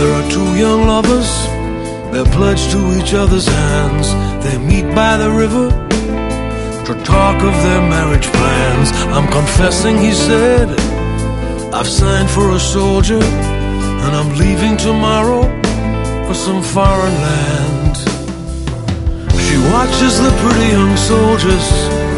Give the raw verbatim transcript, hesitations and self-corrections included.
There are two young lovers, they're pledged to each other's hands. They meet by the river to talk of their marriage plans. I'm confessing, he said, I've signed for a soldier, and I'm leaving tomorrow for some foreign land. She watches the pretty young soldiers